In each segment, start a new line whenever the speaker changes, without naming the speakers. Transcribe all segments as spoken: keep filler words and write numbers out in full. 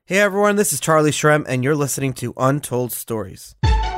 Hey everyone, this is Charlie Shrem, and you're listening to Untold Stories.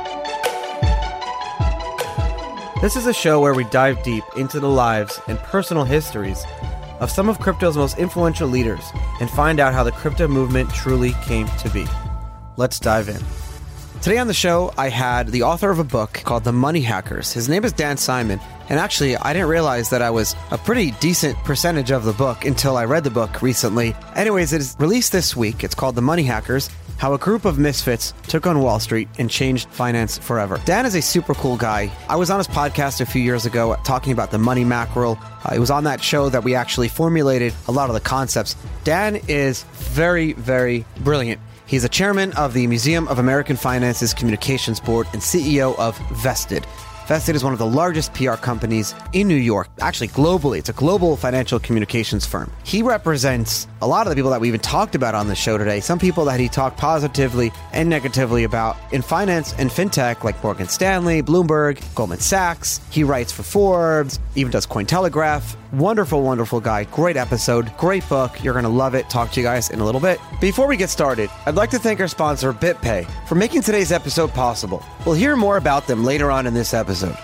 This is a show where we dive deep into the lives and personal histories of some of crypto's most influential leaders and find out how the crypto movement truly came to be. Let's dive in. Today on the show, I had the author of a book called The Money Hackers. His name is Dan Simon, and actually, I didn't realize that I was a pretty decent percentage of the book until I read the book recently. Anyways, it is released this week. It's called The Money Hackers: How a Group of Misfits Took on Wall Street and Changed Finance Forever. Dan is a super cool guy. I was on his podcast a few years ago talking about the money mackerel. Uh, it was on that show that we actually formulated a lot of the concepts. Dan is very, very brilliant. He's a chairman of the Museum of American Finance's Communications Board and C E O of Vested. Vested is one of the largest P R companies in New York, actually globally. It's a global financial communications firm. He represents a lot of the people that we even talked about on the show today, some people that he talked positively and negatively about in finance and fintech, like Morgan Stanley, Bloomberg, Goldman Sachs. He writes for Forbes, even does Cointelegraph. Wonderful, wonderful guy. Great episode. Great book. You're going to love it. Talk to you guys in a little bit. Before we get started, I'd like to thank our sponsor, BitPay, for making today's episode possible. We'll hear more about them later on in this episode.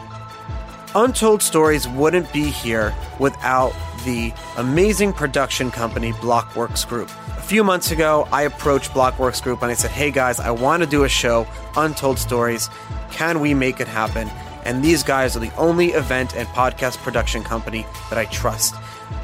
Untold Stories wouldn't be here without the amazing production company Blockworks Group. A few months ago, I approached Blockworks Group and I said, hey guys, I want to do a show, Untold Stories. Can we make it happen? And these guys are the only event and podcast production company that I trust.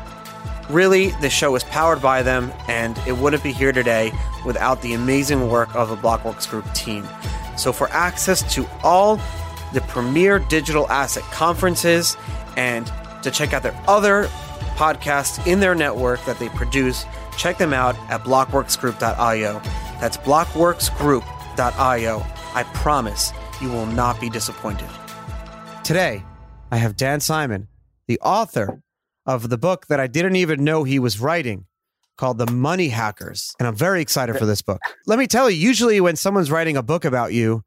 Really, the show is powered by them, and it wouldn't be here today without the amazing work of the Blockworks Group team. So for access to all the premier digital asset conferences and to check out their other podcasts in their network that they produce, check them out at blockworks group dot io. That's blockworks group dot io. I promise you will not be disappointed. Today, I have Dan Simon, the author of the book that I didn't even know he was writing, called The Money Hackers. And I'm very excited for this book. Let me tell you, usually when someone's writing a book about you,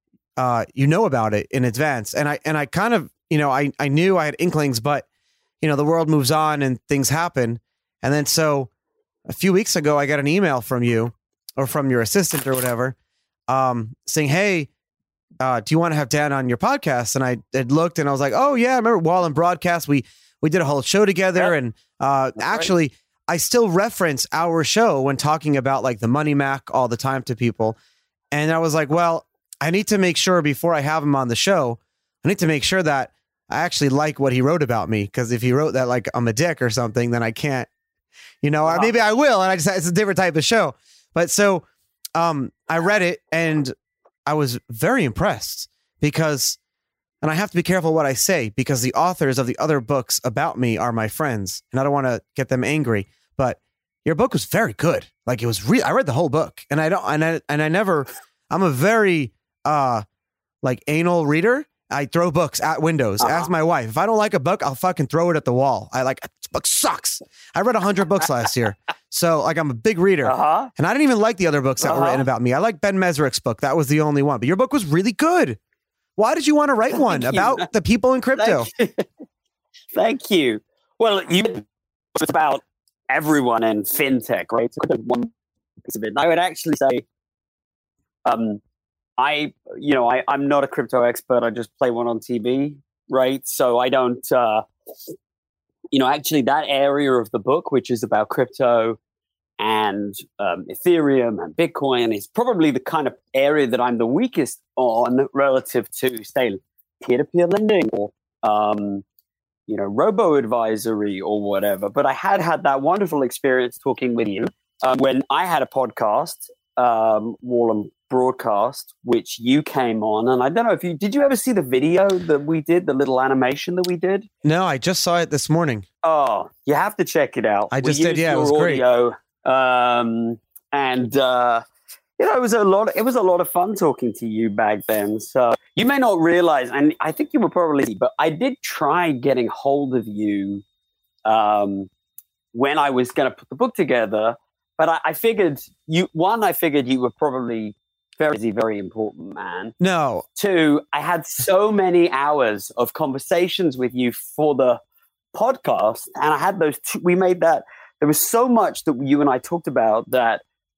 uh, you know about it in advance. And I and I kind of, you know, I, I knew I had inklings, but, you know, the world moves on and things happen. And then so a few weeks ago, I got an email from you or from your assistant or whatever, um, saying, hey, Uh, do you want to have Dan on your podcast? And I had looked and I was like, oh yeah, I remember Wallen Broadcast. We, we did a whole show together. Yep. And uh, actually right. I still reference our show when talking about like the Money Mac all the time to people. And I was like, well, I need to make sure before I have him on the show, I need to make sure that I actually like what he wrote about me. Cause if he wrote that like I'm a dick or something, then I can't, you know, wow. or maybe I will. And I just, it's a different type of show. But so um, I read it and I was very impressed because, and I have to be careful what I say because the authors of the other books about me are my friends and I don't want to get them angry, but your book was very good. Like it was real. I read the whole book and I don't, and I, and I never, I'm a very, uh, like anal reader. I throw books at windows. Uh-huh. Ask my wife. If I don't like a book, I'll fucking throw it at the wall. I like, this book sucks. I read a hundred books last year. So like I'm a big reader uh-huh. and I didn't even like the other books that uh-huh. were written about me. I like Ben Mesrick's book. That was the only one, but your book was really good. Why did you want to write one Thank about you. the people in crypto?
Thank you. Thank you. Well, you, it's about everyone in fintech, right? It's one piece of it. I would actually say, um, I, you know, I, I'm not a crypto expert. I just play one on T V, right? So I don't, uh, you know, actually that area of the book, which is about crypto and um, Ethereum and Bitcoin, is probably the kind of area that I'm the weakest on relative to, say, peer-to-peer lending or, um, you know, robo-advisory or whatever. But I had had that wonderful experience talking with you um, when I had a podcast, um, Wallen Broadcast, which you came on. And I don't know if you, did you ever see the video that we did, the little animation that we did?
No, I just saw it this morning.
Oh, you have to check it out.
I just did. Yeah, it was
audio,
great.
Um, and, uh, you know, it was a lot, it was a lot of fun talking to you back then. So you may not realize, and I think you were probably, but I did try getting hold of you, um, when I was going to put the book together, but I, I figured you, one, I figured you were probably very busy, very important man.
No.
Two, I had so many hours of conversations with you for the podcast, and I had those two, we made that, there was so much that you and I talked about that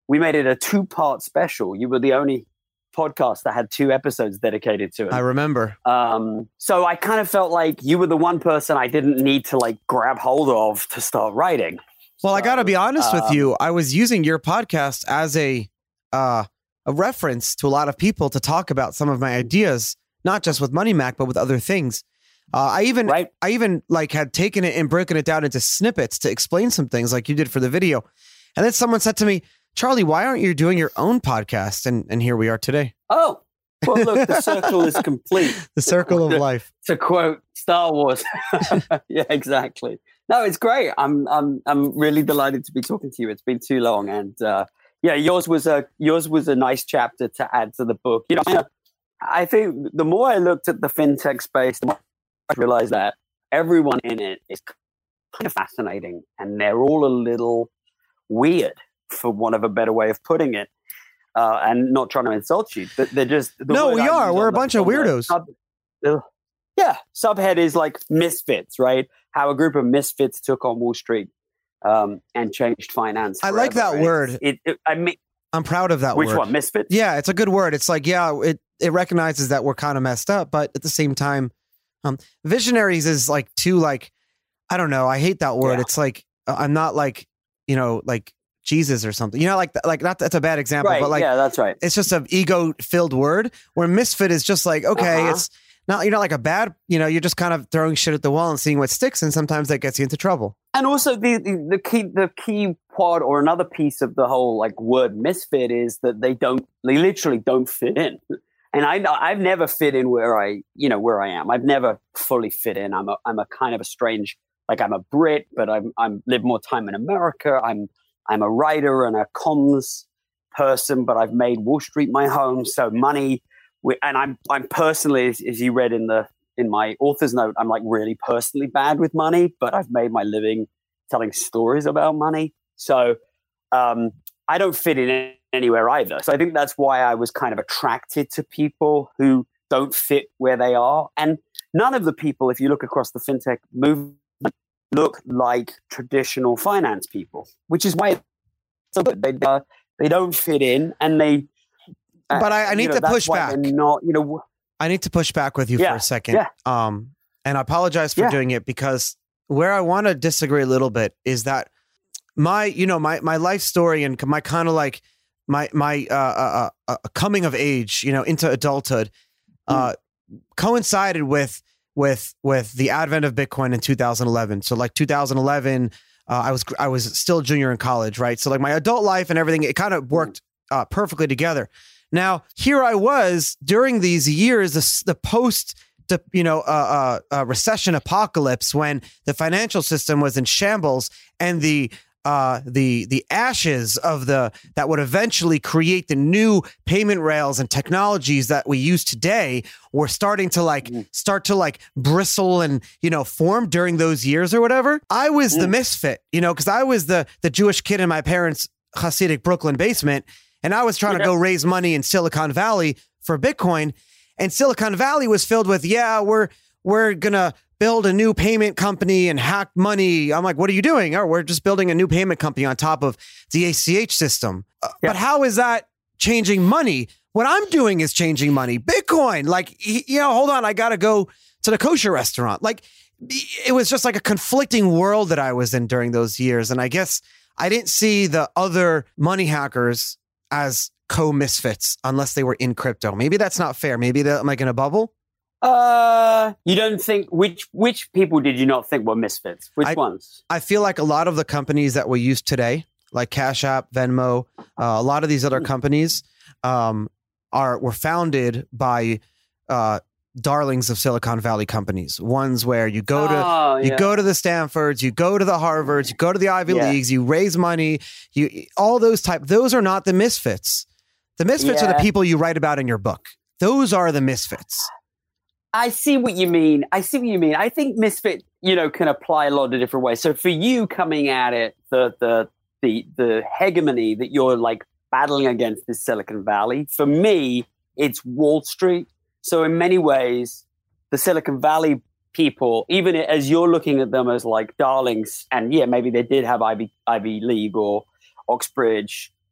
we made it a two-part special. You were the only podcast that had two episodes dedicated to it.
I remember.
Um, so I kind of felt like you were the one person I didn't need to like grab hold of to start writing.
Well,
so,
I got to be honest
um,
with you. I was using your podcast as a uh, a reference to a lot of people to talk about some of my ideas, not just with Money Mac, but with other things. Uh, I even
right?
I even like had taken it and broken it down into snippets to explain some things like you did for the video. And then someone said to me, Charlie, why aren't you doing your own podcast? And and here we are today.
Oh, well, look, the circle is complete.
The circle of life.
To quote Star Wars. Yeah, exactly. No, it's great. I'm I'm I'm really delighted to be talking to you. It's been too long, and uh, yeah, yours was a yours was a nice chapter to add to the book. You know, I think the more I looked at the fintech space, the more I realized that everyone in it is kind of fascinating, and they're all a little weird, for want of a better way of putting it, uh, and not trying to insult you. But they're just the
no, we
I
are. We're a
the,
bunch of weirdos.
Sub, uh, yeah, subhead is like misfits, right? How a group of misfits took on Wall Street um, and changed finance.
I
forever,
like that
right?
word.
It, it, I mean,
I'm proud of that
which
word.
one? Misfits?
Yeah, it's a good word. It's like, yeah, it, it recognizes that we're kind of messed up, but at the same time, um, visionaries is like too like, I don't know. I hate that word.
Yeah.
It's like, uh, I'm not like, you know, like Jesus or something, you know, like, like not, that's a bad example,
Right,
but like,
yeah, that's right.
it's just an ego filled word where misfit is just like, okay,
Uh-huh.
it's not, you're not like a bad, you know, you're just kind of throwing shit at the wall and seeing what sticks. And sometimes that gets you into trouble.
And also the, the the key the key part or another piece of the whole like word misfit is that they don't they literally don't fit in. And I I've never fit in where I you know where I am. I've never fully fit in. I'm a I'm a kind of a strange, like I'm a Brit, but I'm I'm live more time in America. I'm I'm a writer and a comms person, but I've made Wall Street my home. So money, and I'm I'm personally, as, as you read in the in my author's note, I'm like really personally bad with money, but I've made my living telling stories about money. So um, I don't fit in anywhere either. So I think that's why I was kind of attracted to people who don't fit where they are. And none of the people, if you look across the fintech movement, look like traditional finance people, which is why it's so good. They, uh, they don't fit in, and they. Uh,
But I, I need
you know,
to
that's
push
why
back.
they're not, you know.
I need to push back with you
Yeah,
for a second.
yeah.
Um, and I apologize for
Yeah.
doing it, because where I want to disagree a little bit is that my, you know, my, my life story and my kind of like my, my, uh, uh, uh, coming of age, you know, into adulthood, uh, mm. coincided with, with, with the advent of Bitcoin in two thousand eleven. So like two thousand eleven, uh, I was, I was still a junior in college, right? So like my adult life and everything, it kind of worked uh, perfectly together. Now, here I was during these years, the, the post, the, you know, uh, uh, uh, recession apocalypse, when the financial system was in shambles, and the uh, the the ashes of the that would eventually create the new payment rails and technologies that we use today were starting to like mm. start to like bristle and, you know, form during those years or whatever. I was mm. the misfit, you know, because I was the the Jewish kid in my parents' Hasidic Brooklyn basement. And I was trying yeah. to go raise money in Silicon Valley for Bitcoin. And Silicon Valley was filled with, yeah, we're we're going to build a new payment company and hack money. I'm like, what are you doing? Oh, we're just building a new payment company on top of the A C H system. Uh, yeah. But how is that changing money? What I'm doing is changing money. Bitcoin, like, you know, hold on, I got to go to the kosher restaurant. Like, it was just like a conflicting world that I was in during those years. And I guess I didn't see the other money hackers as co-misfits unless they were in crypto. Maybe that's not fair. Maybe that, am I in a bubble?
Uh, you don't think, which which people did you not think were misfits? Which
I,
ones?
I feel like a lot of the companies that we use today, like Cash App, Venmo, uh, a lot of these other companies um, are were founded by uh, darlings of Silicon Valley companies. Ones where you go to
oh,
you
yeah.
go to the Stanfords, you go to the Harvards, you go to the Ivy
yeah.
Leagues, you raise money, you all those type. Those are not the misfits. The misfits
yeah.
are the people you write about in your book. Those are the misfits.
I see what you mean. I see what you mean. I think misfit, you know, can apply a lot of different ways. So for you coming at it, the the the the hegemony that you're like battling against is Silicon Valley. For me, it's Wall Street. So in many ways, the Silicon Valley people, even as you're looking at them as like darlings, and yeah, maybe they did have Ivy Ivy League or Oxbridge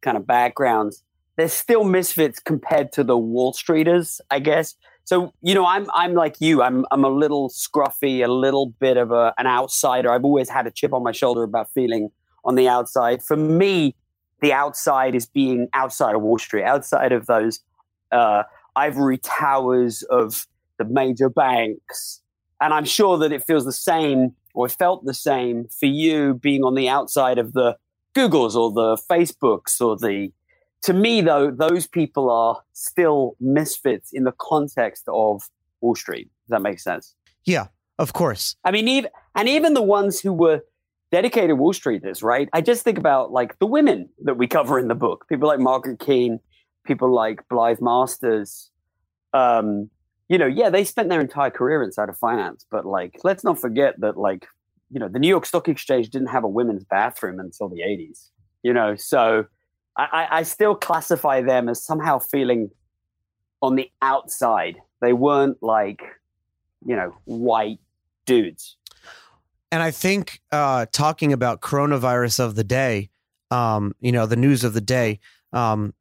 kind of backgrounds, they're still misfits compared to the Wall Streeters, I guess. So, you know, I'm I'm like you. I'm I'm a little scruffy, a little bit of a, an outsider. I've always had a chip on my shoulder about feeling on the outside. For me, the outside is being outside of Wall Street, outside of those uh, ivory towers of the major banks. And I'm sure that it feels the same, or it felt the same for you being on the outside of the Googles or the Facebooks or the... To me, though, those people are still misfits in the context of Wall Street. Does that make sense?
Yeah, of course.
I mean, even and even the ones who were dedicated Wall Streeters, right? I just think about like the women that we cover in the book. People like Margaret Keane, people like Blythe Masters. Um, you know, yeah, they spent their entire career inside of finance, but like, let's not forget that, like, you know, the New York Stock Exchange didn't have a women's bathroom until the eighties. You know, so. I, I still classify them as somehow feeling on the outside. They weren't like, you know, white dudes.
And I think uh, talking about coronavirus of the day, um, you know, the news of the day, um,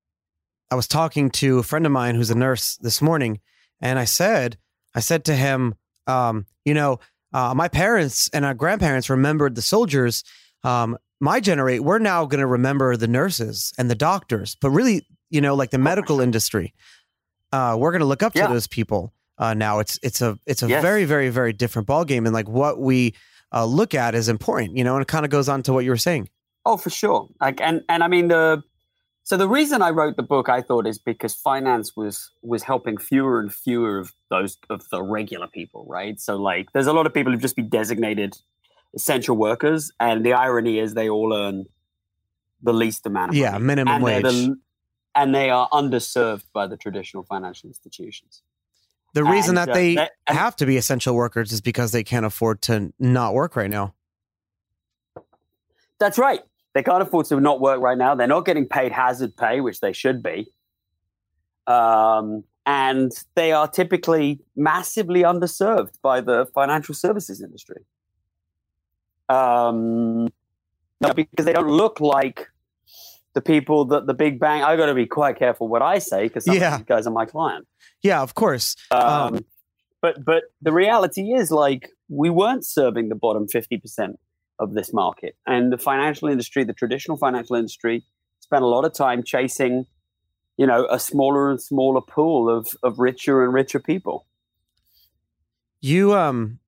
I was talking to a friend of mine who's a nurse this morning, and I said, I said to him, um, you know, uh, my parents and our grandparents remembered the soldiers. Um, My generate, we're now going to remember the nurses and the doctors, but really, you know, like the medical industry, uh, we're going to look up to
yeah.
those people uh, now. It's it's a it's a
yes.
very very very different ballgame, and like what we uh, look at is important, you know. And it kind of goes on to what you were saying.
Oh, for sure. Like, and and I mean the so the reason I wrote the book, I thought, is because finance was was helping fewer and fewer of those of the regular people, right? So like, there's a lot of people who've just been designated essential workers, and the irony is they all earn the least amount of
yeah,
money.
minimum
and
wage.
The, and they are underserved by the traditional financial institutions.
The reason
and,
that they
uh, that, and,
have to be essential workers is because they can't afford to not work right now.
That's right. They can't afford to not work right now. They're not getting paid hazard pay, which they should be. Um, and they are typically massively underserved by the financial services industry. Um, because they don't look like the people that the big bank. I got to be quite careful what I say because some
yeah.
of these guys are my client.
Yeah, of course.
Um,
um,
but but the reality is, like, we weren't serving the bottom fifty percent of this market, and the financial industry, the traditional financial industry, spent a lot of time chasing, you know, a smaller and smaller pool of of richer and richer people.
You um.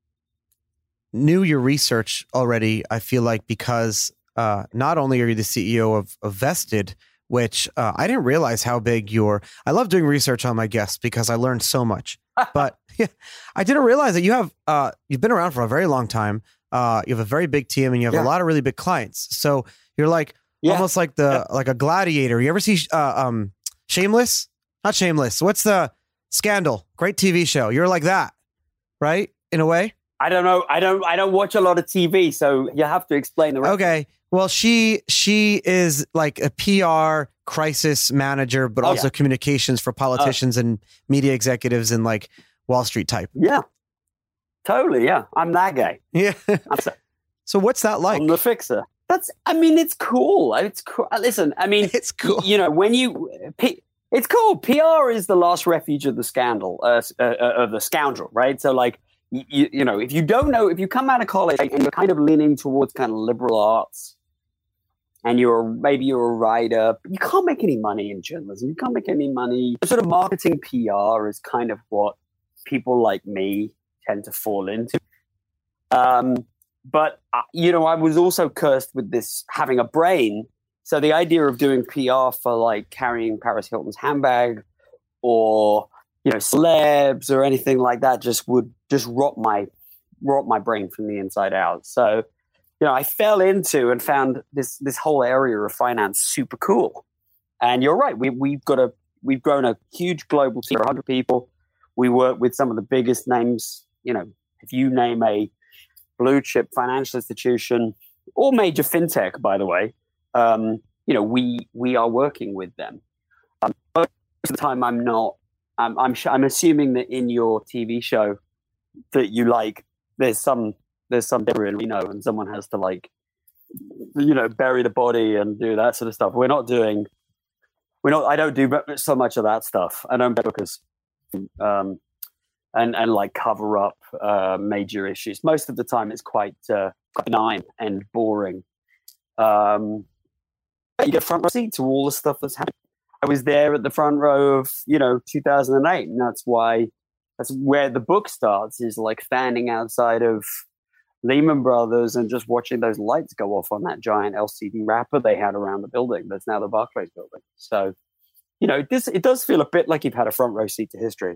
knew your research already, I feel like, because uh, not only are you the C E O of, of Vested, which uh, I didn't realize how big your... I love doing research on my guests because I learned so much. But yeah, I didn't realize that you have... Uh, you've been around for a very long time. Uh, you have a very big team, and you have
yeah.
a lot of really big clients. So you're like yeah. almost like the yeah. like a gladiator. You ever see uh, um, Shameless? Not Shameless. What's the Scandal? Great T V show. You're like that, right? In a way.
I don't know. I don't. I don't watch a lot of T V, so you have to explain the rest.
Okay. Well, she she is like a P R crisis manager, but
oh,
also
yeah.
communications for politicians uh, and media executives and like Wall Street type.
Yeah, totally. Yeah, I'm that guy.
Yeah.
so,
so what's that like?
I'm the fixer. That's. I mean, it's cool. It's cool. Listen, I mean,
it's cool.
You know, when you. P- it's cool. P R is the last refuge of the scandal, uh, uh, of the scoundrel, right? So, like. You, you know, if you don't know, if you come out of college and you're kind of leaning towards kind of liberal arts and you're maybe you're a writer, but you can't make any money in journalism. You can't make any money. Sort of marketing P R is kind of what people like me tend to fall into. Um, but, uh, you know, I was also cursed with this having a brain. So the idea of doing P R for like carrying Paris Hilton's handbag or, you know, celebs or anything like that just would just rot my rot my brain from the inside out. So, you know, I fell into and found this this whole area of finance super cool. And you're right, we we've got a we've grown a huge global team of one hundred people. We work with some of the biggest names. You know, if you name a blue chip financial institution or major fintech, by the way, um, you know, we we are working with them. Um, most of the time, I'm not. Um, I'm I'm assuming that in your T V show that you like, there's some there's some different, you know, and someone has to like you know, bury the body and do that sort of stuff. We're not doing, we're not, I don't do so much of that stuff. I don't because, um, and, and like cover up uh, major issues. Most of the time it's quite, uh, quite benign and boring. Um, you get front row seat to all the stuff that's happening. I was there at the front row of, you know, two thousand eight, and that's why, that's where the book starts, is like standing outside of Lehman Brothers and just watching those lights go off on that giant L C D wrapper they had around the building. That's now the Barclays building. So, you know, this, it does feel a bit like you've had a front row seat to history.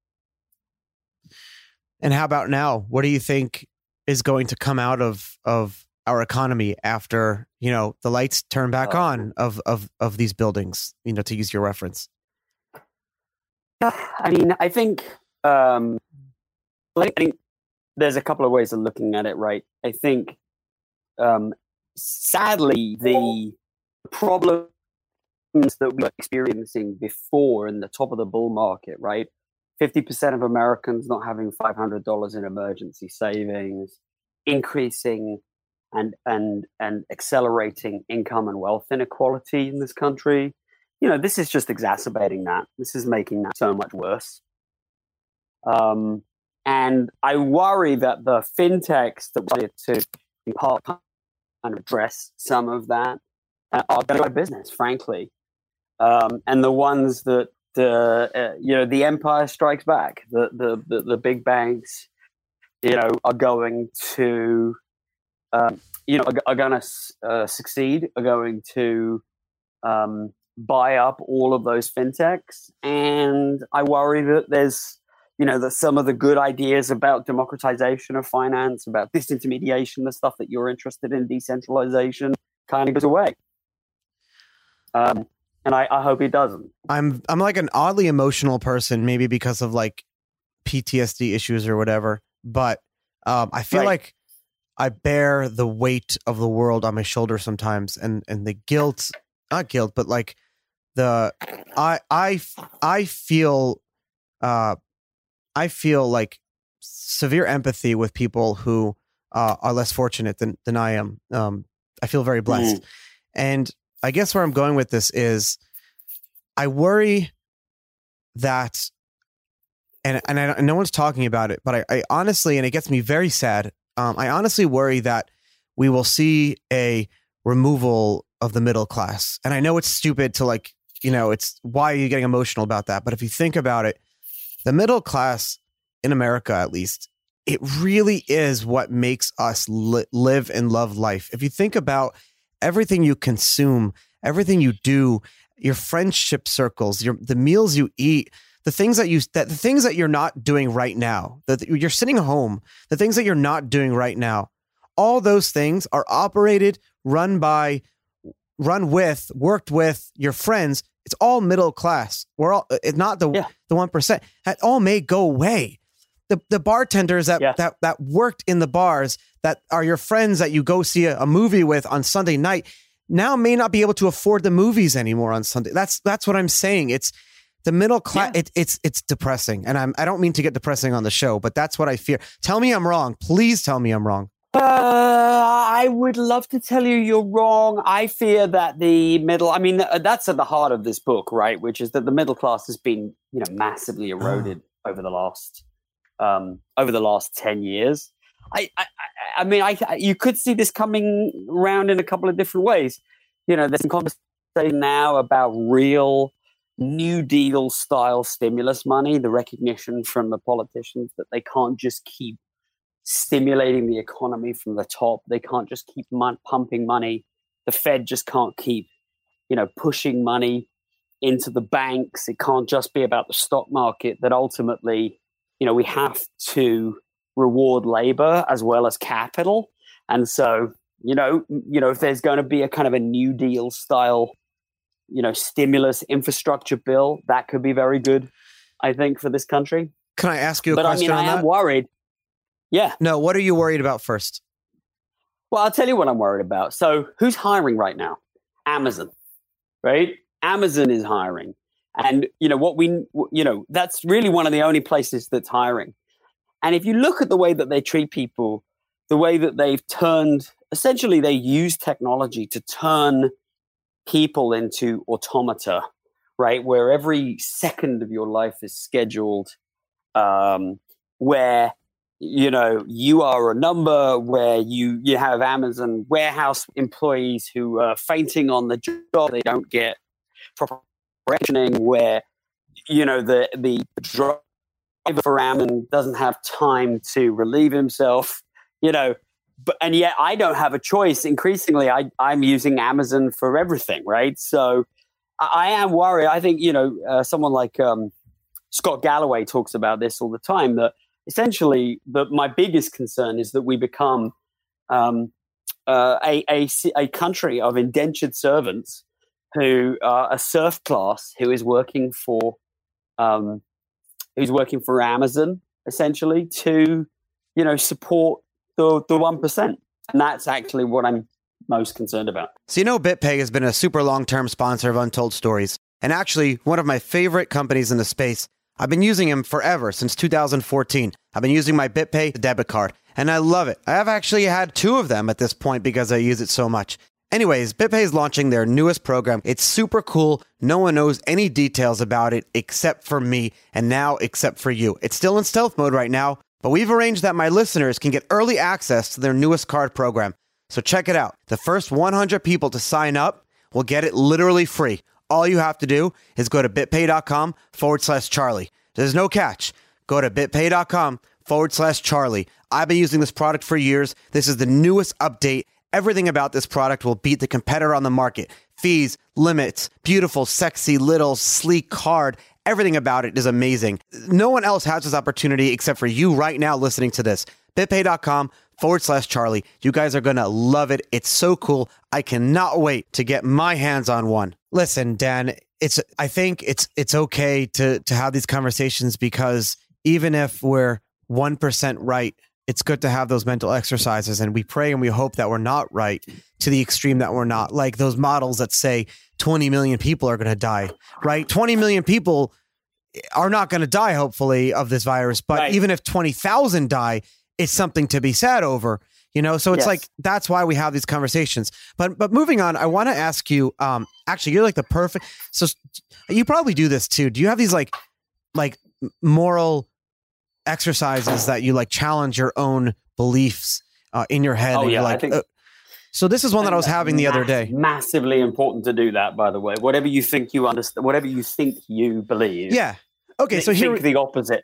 And how about now? What do you think is going to come out of, of our economy after, you know, the lights turn back uh, on of, of, of these buildings, you know, to use your reference?
I mean, I think, um, I think there's a couple of ways of looking at it, right? I think, um, sadly, the problems that we were experiencing before in the top of the bull market, right? fifty percent of Americans not having five hundred dollars in emergency savings, increasing and and and accelerating income and wealth inequality in this country. You know, this is just exacerbating that. This is making that so much worse. Um, and I worry that the fintechs that wanted to, in part, kind of address some of that uh, are going to go out of business, frankly. Um, and the ones that, the uh, you know, the empire strikes back. The, the the the big banks, you know, are going to, um, you know, are, are going to uh, succeed. Are going to um, buy up all of those fintechs, and I worry that there's, you know, that some of the good ideas about democratization of finance, about disintermediation, the stuff that you're interested in, decentralization, kind of goes away. Um, and I, I hope it doesn't.
I'm I'm like an oddly emotional person, maybe because of like P T S D issues or whatever. But um, I feel right. like I bear the weight of the world on my shoulders sometimes, and and the guilt, not guilt, but like the I I I feel. Uh, I feel like severe empathy with people who uh, are less fortunate than, than I am. Um, I feel very blessed. Mm. And I guess where I'm going with this is I worry that, and, and, I, and no one's talking about it, but I, I honestly, and it gets me very sad. Um, I honestly worry that we will see a removal of the middle class. And I know it's stupid to like, you know, it's why are you getting emotional about that? But if you think about it, the middle class in America, at least, it really is what makes us li- live and love life. If you think about everything you consume, everything you do, your friendship circles, your the meals you eat, the things that you that the things that you're not doing right now, that you're sitting home, the things that you're not doing right now, all those things are operated, run by, run with, worked with your friends. It's all middle class. We're all it's not the yeah. the one percent. That all may go away. The the bartenders that, yeah. that that worked in the bars that are your friends that you go see a, a movie with on Sunday night now may not be able to afford the movies anymore on Sunday. That's that's what I'm saying. It's the middle class. Yeah. It, it's it's depressing, and I'm I don't mean to get depressing on the show, but that's what I fear. Tell me I'm wrong. Please tell me I'm wrong.
Uh, I would love to tell you you're wrong. I fear that the middle, I mean, that's at the heart of this book, right? Which is that the middle class has been, you know, massively eroded over the last, um, over the last ten years. I, I, I mean, I, you could see this coming around in a couple of different ways. You know, there's some conversation now about real New Deal style stimulus money, the recognition from the politicians that they can't just keep stimulating the economy from the top. They can't just keep mon- pumping money. The Fed just can't keep, you know, pushing money into the banks. It can't just be about the stock market. That ultimately, you know, we have to reward labor as well as capital. And so, you know, you know, if there's going to be a kind of a New Deal style, you know, stimulus infrastructure bill, that could be very good, I think, for this country.
Can I ask you a
but,
question
I mean,
on
I
that?
am worried. Yeah.
No, what are you worried about first?
Well, I'll tell you what I'm worried about. So who's hiring right now? Amazon, right? Amazon is hiring. And, you know, what we, you know, that's really one of the only places that's hiring. And if you look at the way that they treat people, the way that they've turned essentially they use technology to turn people into automata, right? Where every second of your life is scheduled, um, where, you know, you are a number, where you, you have Amazon warehouse employees who are fainting on the job, they don't get proper rationing, where, you know, the, the driver for Amazon doesn't have time to relieve himself, you know, but, and yet I don't have a choice. Increasingly, I, I'm using Amazon for everything, right? So I, I am worried. I think, you know, uh, someone like um, Scott Galloway talks about this all the time, that essentially the, my biggest concern is that we become um, uh, a, a, a country of indentured servants who are a serf class who is working for um, who's working for Amazon, essentially, to, you know, support the the one percent. And that's actually what I'm most concerned about.
So, you know, BitPay has been a super long-term sponsor of Untold Stories, and actually one of my favorite companies in the space. I've been using them forever, since two thousand fourteen. I've been using my BitPay debit card, and I love it. I have actually had two of them at this point because I use it so much. Anyways, BitPay is launching their newest program. It's super cool. No one knows any details about it except for me, and now except for you. It's still in stealth mode right now, but we've arranged that my listeners can get early access to their newest card program. So check it out. The first one hundred people to sign up will get it literally free. All you have to do is go to bitpay.com forward slash Charlie. There's no catch. Go to bitpay.com forward slash Charlie. I've been using this product for years. This is the newest update. Everything about this product will beat the competitor on the market. Fees, limits, beautiful, sexy, little, sleek card. Everything about it is amazing. No one else has this opportunity except for you right now listening to this. bitpay.com forward slash Charlie. You guys are going to love it. It's so cool. I cannot wait to get my hands on one. Listen, Dan, it's, I think it's, it's okay to, to have these conversations, because even if we're one percent right, it's good to have those mental exercises, and we pray and we hope that we're not right to the extreme that we're not. Like those models that say twenty million people are going to die, right? twenty million people are not going to die, hopefully, of this virus. But right. Even if twenty thousand die, it's something to be sad over, you know? So it's yes. like, that's why we have these conversations. But but moving on, I want to ask you, um, actually, you're like the perfect, so you probably do this too. Do you have these like, like moral exercises that you like challenge your own beliefs uh, in your head?
Oh,
and
yeah,
you're like,
I think,
uh, so this is one that I was having the
mass,
other day.
Massively important to do that, by the way. Whatever you think you understand, whatever you think you believe.
Yeah. Okay. So here
think the opposite.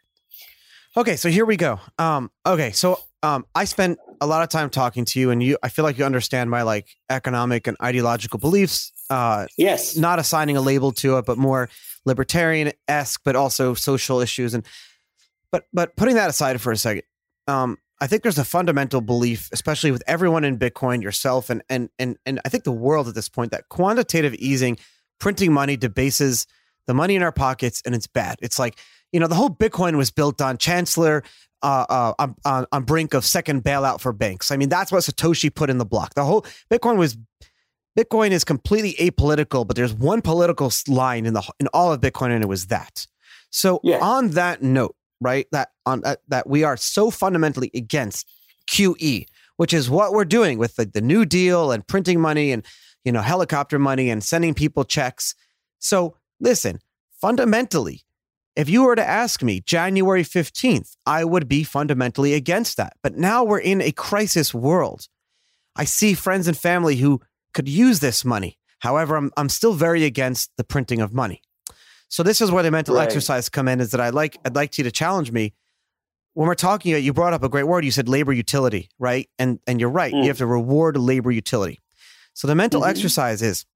Okay. So here we go. Um, okay. So um, I spent a lot of time talking to you, and you, I feel like you understand my like economic and ideological beliefs. Uh,
yes.
Not assigning a label to it, but more libertarian-esque, but also social issues. And But but putting that aside for a second, um, I think there's a fundamental belief, especially with everyone in Bitcoin, yourself, and and and and I think the world at this point, that quantitative easing, printing money, debases the money in our pockets, and it's bad. It's like, you know, the whole Bitcoin was built on Chancellor uh, uh, on, on on brink of second bailout for banks. I mean, that's what Satoshi put in the block. The whole Bitcoin was Bitcoin is completely apolitical, but there's one political line in the in all of Bitcoin, and it was that. So yeah. On that note, right, that on that, that we are so fundamentally against Q E, which is what we're doing with the, the New Deal and printing money and, you know, helicopter money and sending people checks. So listen, fundamentally, if you were to ask me January fifteenth, I would be fundamentally against that. But now we're in a crisis world. I see friends and family who could use this money. However, I'm I'm still very against the printing of money. So this is where the mental right. exercise come in, is that I like, I'd like you to challenge me. When we're talking, you brought up a great word. You said labor utility, right? And and you're right. Mm. You have to reward labor utility. So the mental mm-hmm. exercise is,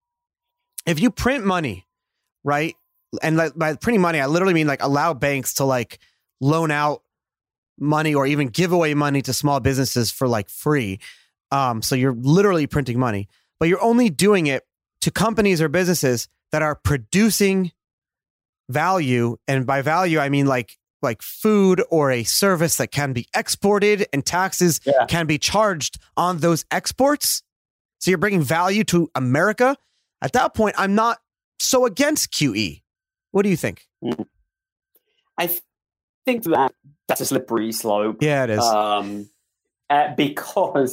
if you print money, right? And like, by printing money, I literally mean like allow banks to like loan out money or even give away money to small businesses for like free. Um, so you're literally printing money, but you're only doing it to companies or businesses that are producing value. And by value, I mean like like food or a service that can be exported, and taxes yeah. can be charged on those exports. So you're bringing value to America. At that point, I'm not so against Q E. What do you think?
I th- think that that's a slippery slope.
Yeah, it is.
Um, uh, because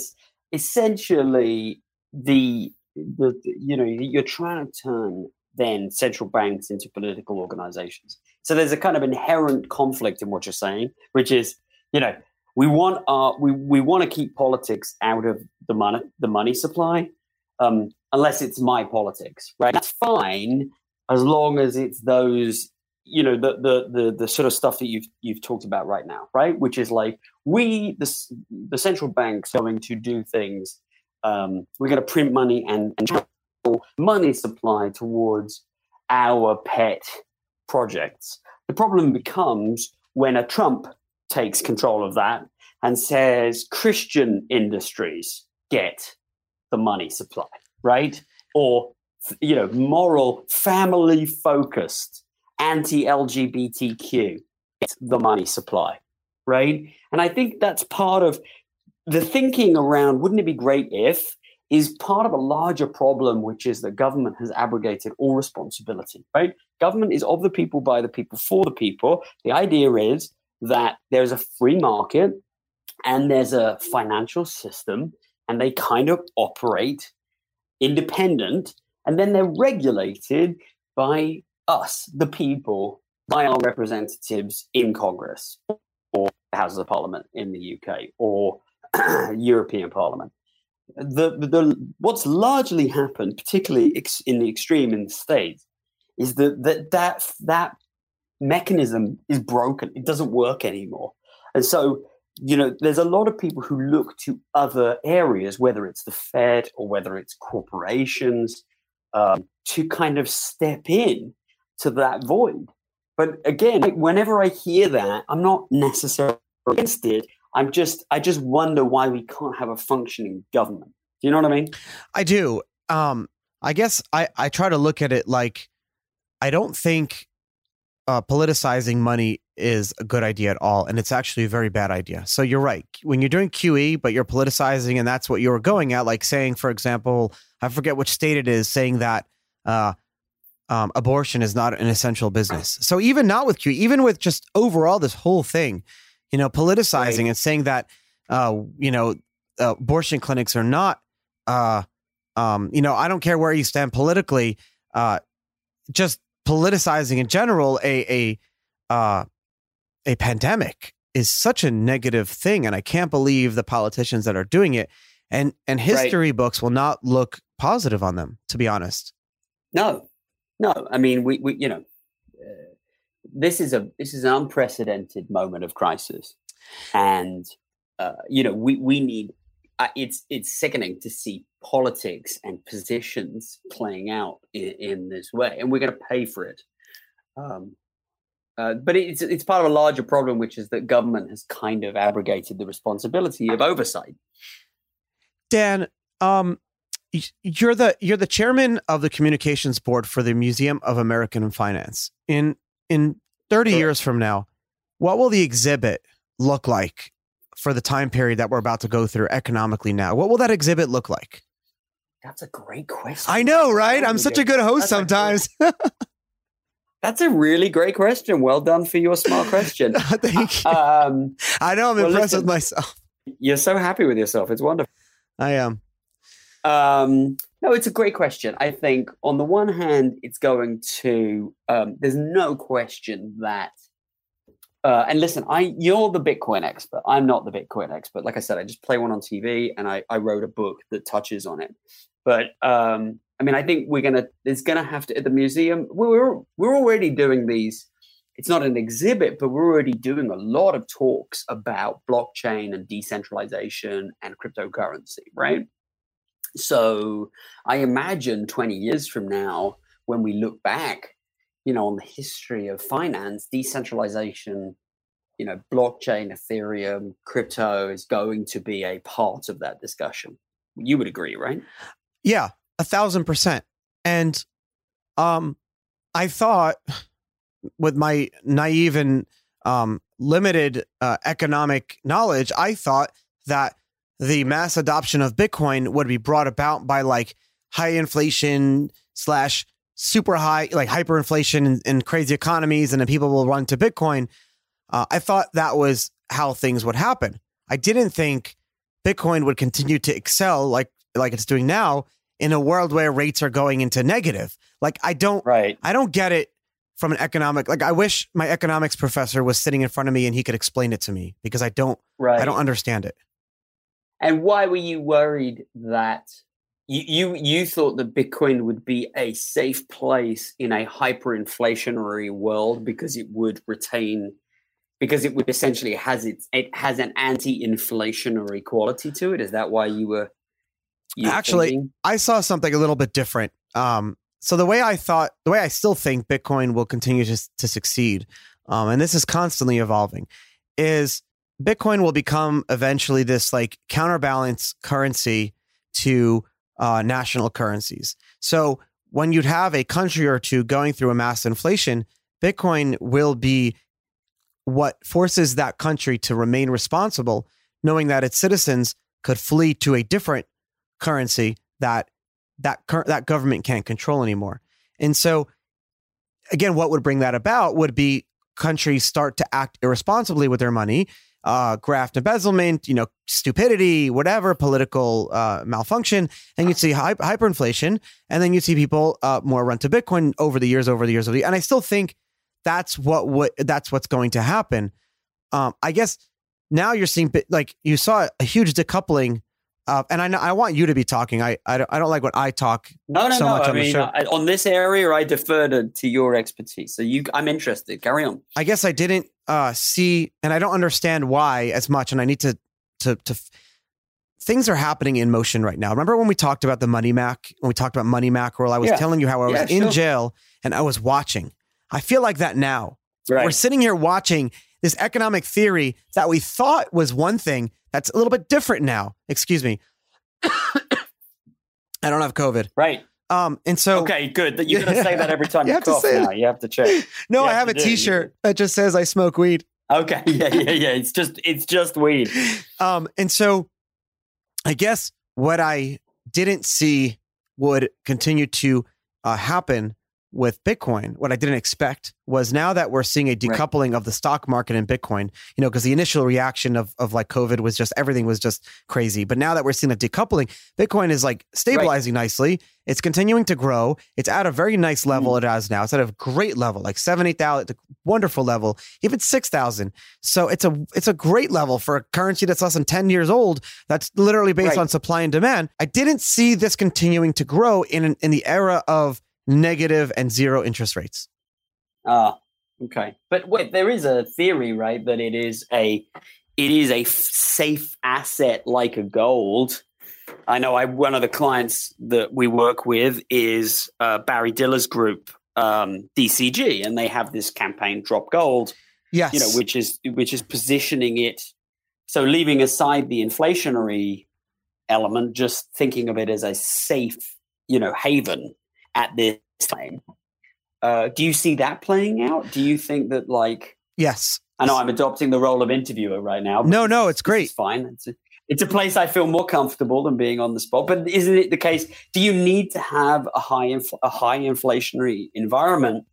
essentially the, the you know you're trying to turn then central banks into political organizations. So there's a kind of inherent conflict in what you're saying, which is, you know, we want our we, we want to keep politics out of the money the money supply, um, unless it's my politics, right? That's fine as long as it's those, you know, the the the the sort of stuff that you've you've talked about right now, right? Which is like we the the central bank's going to do things. Um, we're going to print money and and channel money supply towards our pet projects. The problem becomes when a Trump takes control of that and says Christian industries get the money supply, right? Or, you know, moral, family-focused, anti-L G B T Q get the money supply, right? And I think that's part of the thinking around, wouldn't it be great if, is part of a larger problem, which is that government has abrogated all responsibility, right? Government is of the people, by the people, for the people. The idea is that there's a free market and there's a financial system, and they kind of operate independent, and then they're regulated by us, the people, by our representatives in Congress or the Houses of Parliament in the U K or European Parliament. The, the, the what's largely happened, particularly ex, in the extreme in the States, is that that that that mechanism is broken. It doesn't work anymore. And so, you know, there's a lot of people who look to other areas, whether it's the Fed or whether it's corporations, um, to kind of step in to that void. But again, whenever I hear that, I'm not necessarily against it. I'm just, I just wonder why we can't have a functioning government. Do you know what I mean?
I do. Um, I guess I, I try to look at it like, I don't think uh, politicizing money is a good idea at all. And it's actually a very bad idea. So you're right. When you're doing Q E, but you're politicizing, and that's what you were going at, like saying, for example, I forget which state it is, saying that uh, um, abortion is not an essential business. So even not with Q E, even with just overall this whole thing, you know, politicizing right. and saying that, uh, you know, uh, abortion clinics are not, uh, um, you know, I don't care where you stand politically, uh, just politicizing in general, a, a, uh, a pandemic is such a negative thing. And I can't believe the politicians that are doing it, and, and history right. books will not look positive on them, to be honest.
No, no. I mean, we, we you know, uh, this is a, this is an unprecedented moment of crisis. And, uh, you know, we, we need, uh, it's, it's sickening to see politics and positions playing out in, in this way, and we're going to pay for it. Um, uh, but it's, it's part of a larger problem, which is that government has kind of abrogated the responsibility of oversight.
Dan, um, you're the, you're the chairman of the communications board for the Museum of American Finance. In, in thirty sure. years from now, what will the exhibit look like for the time period that we're about to go through economically now? What will that exhibit look like?
That's a great question.
I know, right? I'm such a good host That's sometimes. A
That's a really great question. Well done for your smart question.
Thank you. Um, I know I'm well, impressed listen, with myself.
You're so happy with yourself. It's wonderful.
I am.
Um, no, it's a great question. I think on the one hand, it's going to, um, there's no question that, uh, and listen, I you're the Bitcoin expert. I'm not the Bitcoin expert. Like I said, I just play one on T V, and I, I wrote a book that touches on it. But um, I mean, I think we're gonna. There's gonna have to at the museum. We're we're already doing these. It's not an exhibit, but we're already doing a lot of talks about blockchain and decentralization and cryptocurrency, right? So I imagine twenty years from now, when we look back, you know, on the history of finance, decentralization, you know, blockchain, Ethereum, crypto is going to be a part of that discussion. You would agree, right?
Yeah, a thousand percent. And um, I thought, with my naive and um, limited uh, economic knowledge, I thought that the mass adoption of Bitcoin would be brought about by like high inflation slash super high, like hyperinflation and, and crazy economies, and then people will run to Bitcoin. Uh, I thought that was how things would happen. I didn't think Bitcoin would continue to excel like like it's doing now in a world where rates are going into negative. Like I don't,
right.
I don't get it from an economic. Like I wish my economics professor was sitting in front of me and he could explain it to me because I don't,
right.
I don't understand it.
And why were you worried that you you you thought that Bitcoin would be a safe place in a hyperinflationary world because it would retain? Because it would essentially has its it has an anti-inflationary quality to it. Is that why you were you
actually?
thinking?
I saw something a little bit different. Um, so the way I thought, the way I still think Bitcoin will continue to to succeed, um, and this is constantly evolving, is Bitcoin will become eventually this like counterbalance currency to uh, national currencies. So when you'd have a country or two going through a mass inflation, Bitcoin will be what forces that country to remain responsible, knowing that its citizens could flee to a different currency that that that government can't control anymore. And so, again, what would bring that about would be countries start to act irresponsibly with their money, uh, graft embezzlement, you know, stupidity, whatever, political uh, malfunction, and you'd see hy- hyperinflation, and then you'd see people uh, more run to Bitcoin over the years, over the years, over the years. And I still think That's what, what that's what's going to happen. Um, I guess now you're seeing like you saw a huge decoupling, uh, and I know I want you to be talking. I I don't, I don't like when I talk.
No, no,
so
no.
much
I
on the
mean,
show.
I, on this area, I defer to, to your expertise. So you, I'm interested. Carry on.
I guess I didn't uh, see, and I don't understand why as much, and I need to to to. Things are happening in motion right now. Remember when we talked about the Money Mac? When we talked about Money Mackerel, I was
yeah.
telling you how I was
yeah,
in
sure.
jail and I was watching. I feel like that now.
Right.
We're sitting here watching this economic theory that we thought was one thing that's a little bit different now. Excuse me. I don't have COVID.
Right.
Um, and so
okay, good. You're going to say that every time
you
you,
have to
cough
say
now.
it.
You have to check.
No,
You
I have a
to
T-shirt that just says I smoke weed.
Okay. Yeah, yeah, yeah. It's just it's just weed.
Um, and so I guess what I didn't see would continue to uh, happen with Bitcoin, what I didn't expect was now that we're seeing a decoupling right. of the stock market and Bitcoin, you know, because the initial reaction of, of like COVID was just everything was just crazy. But now that we're seeing a decoupling, Bitcoin is like stabilizing right. nicely. It's continuing to grow. It's at a very nice level mm. it has now. It's at a great level, like seven, eight thousand, wonderful level, even six thousand. So it's a it's a great level for a currency that's less than ten years old. That's literally based right. on supply and demand. I didn't see this continuing to grow in in the era of negative and zero interest rates.
Ah, okay. But wait, there is a theory, right, that it is a it is a f- safe asset like a gold. I know I one of the clients that we work with is uh, Barry Diller's group, um, D C G, and they have this campaign, Drop Gold.
Yes,
you know, which is which is positioning it. So leaving aside the inflationary element, just thinking of it as a safe, you know, haven at this time. Uh, do you see that playing out? Do you think that, like,
yes,
I know I'm adopting the role of interviewer right now.
No, no, it's great.
It's fine. It's a, it's a place I feel more comfortable than being on the spot. But isn't it the case? Do you need to have a high inf- a high inflationary environment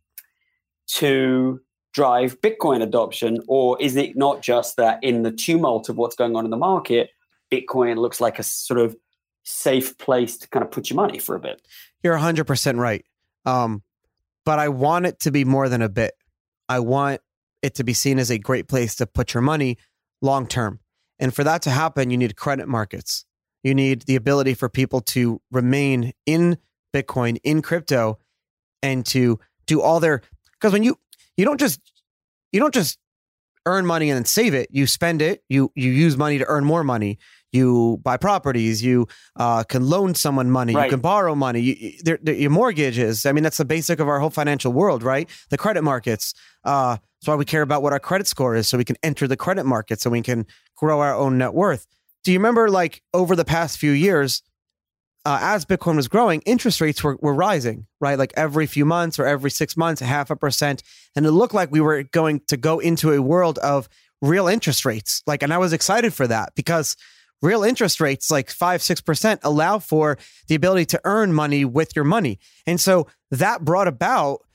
to drive Bitcoin adoption, or is it not just that in the tumult of what's going on in the market, Bitcoin looks like a sort of safe place to kind of put your money for a bit?
You're one hundred percent right. Um, but I want it to be more than a bit. I want it to be seen as a great place to put your money long term. And for that to happen, you need credit markets. You need the ability for people to remain in Bitcoin, in crypto, and to do all their, because when you, you don't just, you don't just earn money and then save it. You spend it. You, you use money to earn more money. You buy properties. You uh, can loan someone money. Right. You can borrow money. You, they're, they're, your mortgages. I mean, that's the basic of our whole financial world, right? The credit markets. Uh, that's why we care about what our credit score is, so we can enter the credit market, so we can grow our own net worth. Do you remember, like, over the past few years, uh, as Bitcoin was growing, interest rates were, were rising, right? Like every few months or every six months, half a percent. And it looked like we were going to go into a world of real interest rates. Like, and I was excited for that because real interest rates, like five, six percent, allow for the ability to earn money with your money. And so that brought about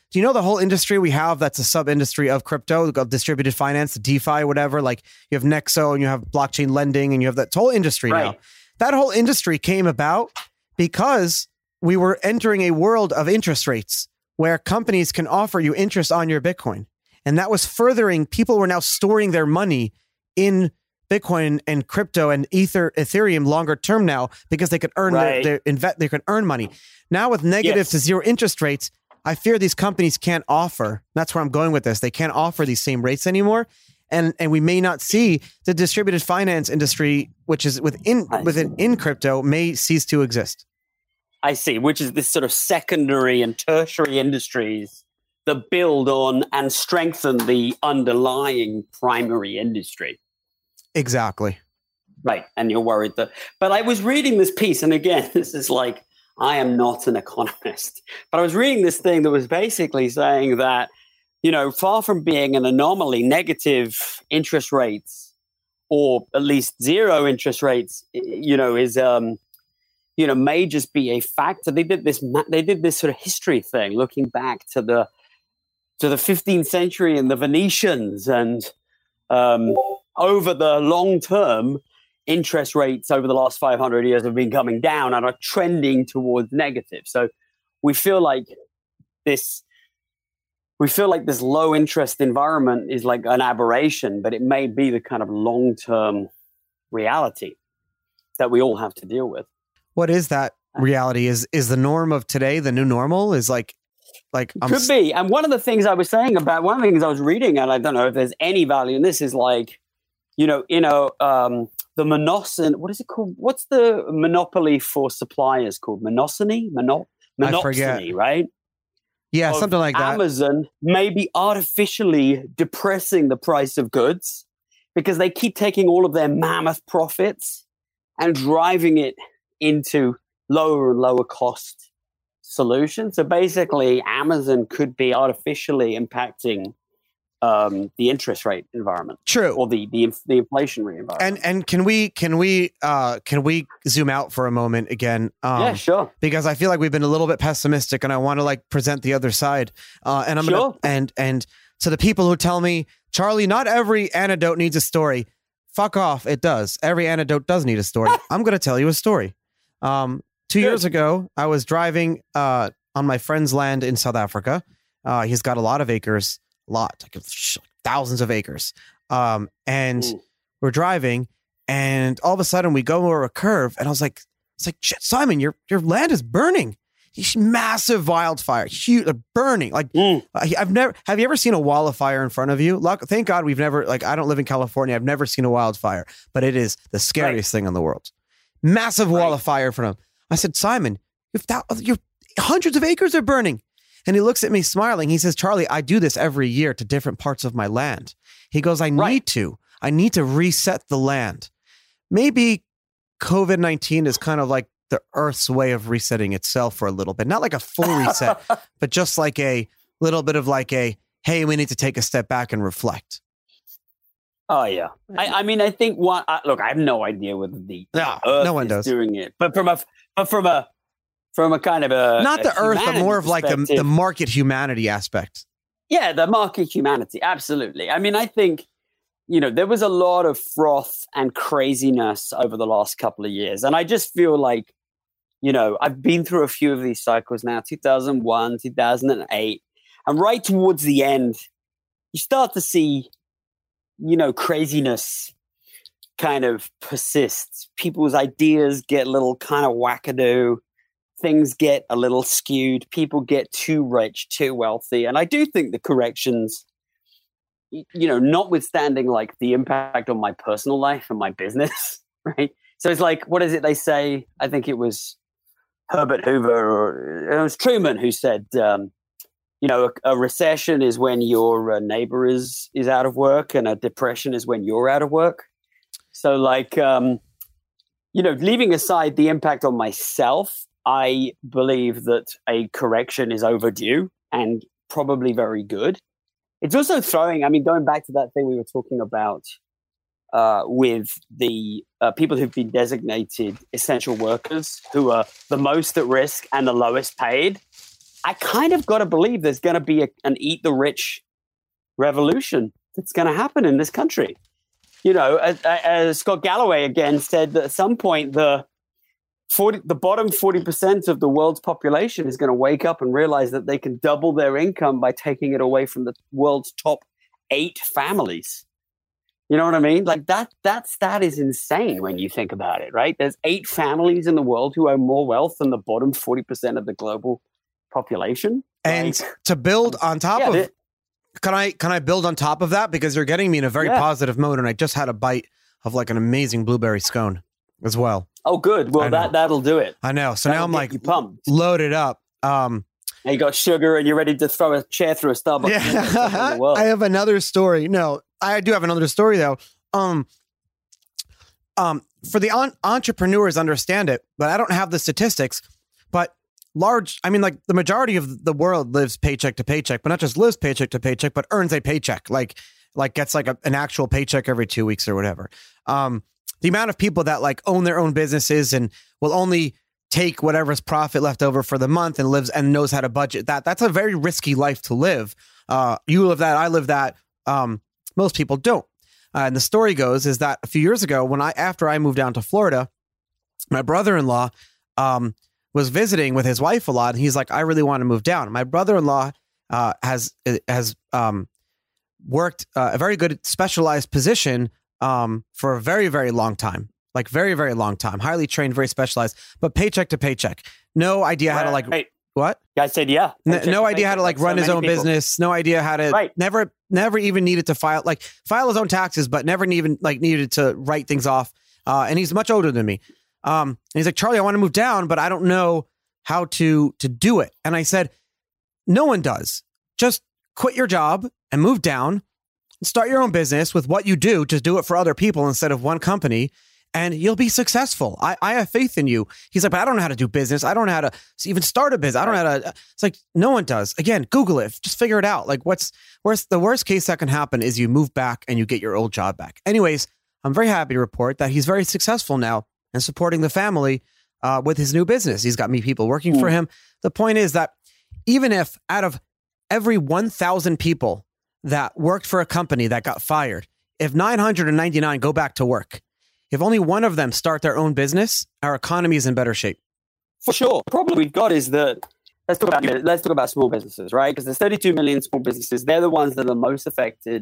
do you know the whole industry we have that's a sub-industry of crypto, of distributed finance, DeFi, whatever? Like you have Nexo and you have blockchain lending and you have that whole industry
right.
now. That whole industry came about because we were entering a world of interest rates where companies can offer you interest on your Bitcoin. And that was furthering, people were now storing their money in Bitcoin and crypto and Ether, Ethereum longer term now because they could earn
right.
their, their inve- they could earn money. Now with negative yes. to zero interest rates, I fear these companies can't offer. That's where I'm going with this. They can't offer these same rates anymore. And and we may not see the distributed finance industry, which is within within in crypto, may cease to exist.
I see, which is this sort of secondary and tertiary industries that build on and strengthen the underlying primary industry.
Exactly.
Right. And you're worried that, but I was reading this piece, and again, this is like, I am not an economist, but I was reading this thing that was basically saying that, you know, far from being an anomaly, negative interest rates, or at least zero interest rates, you know, is, um, you know, may just be a factor. They did this, they did this sort of history thing, looking back to the, to the fifteenth century and the Venetians, and um, over the long term, interest rates over the last five hundred years have been coming down and are trending towards negative. So we feel like this, we feel like this low interest environment is like an aberration, but it may be the kind of long term reality that we all have to deal with.
What is that reality? Is is the norm of today the new normal? Is like, like I'm
could be. And one of the things I was saying about one of the things I was reading, and I don't know if there's any value in this, is like, you know, you know, um, the monopsony. What is it called? What's the monopoly for suppliers called? Monopsony, Mono- monopsony, right?
Yeah,
of
something like that.
Amazon may be artificially depressing the price of goods because they keep taking all of their mammoth profits and driving it into lower and lower cost solutions. So basically, Amazon could be artificially impacting um, the interest rate environment.
True,
or the the, the inflationary environment.
And and can we can we uh, can we zoom out for a moment again? Um,
yeah, sure.
Because I feel like we've been a little bit pessimistic, and I want to like present the other side. Uh, and I'm
sure.
gonna and and to the people who tell me, Charlie, not every anecdote needs a story. Fuck off. It does. Every anecdote does need a story. I'm going to tell you a story. Um, two Good. years ago, I was driving uh, on my friend's land in South Africa. Uh, he's got a lot of acres, a lot, like thousands of acres. Um, and Ooh. we're driving, and all of a sudden we go over a curve, and I was like, "It's like shit, Simon, your your land is burning." Massive wildfire, huge, uh, burning. Like mm. I've never. Have you ever seen a wall of fire in front of you? Luck, thank God we've never. Like I don't live in California. I've never seen a wildfire, but it is the scariest right. thing in the world. Massive wall right. of fire in front of him. I said, Simon, you've th- your hundreds of acres are burning. And he looks at me smiling. He says, Charlie, I do this every year to different parts of my land. He goes, I right. need to. I need to reset the land. Maybe COVID nineteen is kind of like the Earth's way of resetting itself for a little bit. Not like a full reset, but just like a little bit of like a, hey, we need to take a step back and reflect.
Oh, yeah. I, I mean, I think one, uh, look, I have no idea whether the
no,
Earth
no one
is
does.
doing it, but from a, but from a, from a kind of a,
not the
a
Earth, but more of like the, the market humanity aspect.
Yeah. The market humanity. Absolutely. I mean, I think, you know, there was a lot of froth and craziness over the last couple of years. And I just feel like, you know, I've been through a few of these cycles now, two thousand one, two thousand eight. And right towards the end, you start to see, you know, craziness kind of persists. People's ideas get a little kind of wackadoo. Things get a little skewed. People get too rich, too wealthy. And I do think the corrections, you know, notwithstanding like the impact on my personal life and my business, right? So it's like, what is it they say? I think it was Herbert Hoover, or it was Truman who said, um, you know, a, a recession is when your uh, neighbor is is out of work, and a depression is when you're out of work. So, like, um, you know, leaving aside the impact on myself, I believe that a correction is overdue and probably very good. It's also throwing, I mean, going back to that thing we were talking about uh, with the uh, people who've been designated essential workers, who are the most at risk and the lowest paid. I kind of got to believe there's going to be a, an eat the rich revolution that's going to happen in this country. You know, as, as Scott Galloway again said that at some point the forty, the bottom forty percent of the world's population is going to wake up and realize that they can double their income by taking it away from the world's top eight families. You know what I mean? Like that, that stat is insane when you think about it, right? There's eight families in the world who own more wealth than the bottom forty percent of the global population.
And
like,
to build on top
yeah,
of, can I, can I build on top of that? Because you're getting me in a very yeah. positive mode. And I just had a bite of like an amazing blueberry scone as well.
Oh, good. Well, that, that'll do it.
I know. So
that'll
now I'm like
pumped.
loaded up. Um,
and you got sugar and you're ready to throw a chair through a Starbucks.
Yeah. I have another story. No, I do have another story though. Um, um, for the on- entrepreneurs understand it, but I don't have the statistics, but large, I mean, like the majority of the world lives paycheck to paycheck, but not just lives paycheck to paycheck, but earns a paycheck, like, like gets like a, an actual paycheck every two weeks or whatever. Um, the amount of people that like own their own businesses and will only take whatever's profit left over for the month and lives and knows how to budget that, that's a very risky life to live. Uh, you live that, I live that. Um, most people don't. Uh, and the story goes is that a few years ago, when I after I moved down to Florida, my brother-in-law um, was visiting with his wife a lot, and he's like, "I really want to move down." My brother-in-law uh, has has um, worked uh, a very good specialized position um, for a very very long time, like very very long time, highly trained, very specialized, but paycheck to paycheck, no idea how to like.
Right.
What?
I said, yeah.
No, no idea how to like run so his own people. business. No idea how to right. never, never even needed to file, like file his own taxes, but never even like needed to write things off. Uh, and he's much older than me. Um, and he's like, Charlie, I want to move down, but I don't know how to, to do it. And I said, no one does. Just quit your job and move down, start your own business with what you do. Just do it for other people instead of one company. And you'll be successful. I, I have faith in you. He's like, but I don't know how to do business. I don't know how to even start a business. I don't know how to. It's like, no one does. Again, Google it. Just figure it out. Like what's worst? The worst case that can happen is you move back and you get your old job back. Anyways, I'm very happy to report that he's very successful now and supporting the family uh, with his new business. He's got me people working mm. for him. The point is that even if out of every one thousand people that worked for a company that got fired, if nine hundred ninety-nine go back to work, if only one of them start their own business, our economy is in better shape.
For sure. The problem we've got is that let's talk about let's talk about small businesses, right? Because there's thirty-two million small businesses. They're the ones that are most affected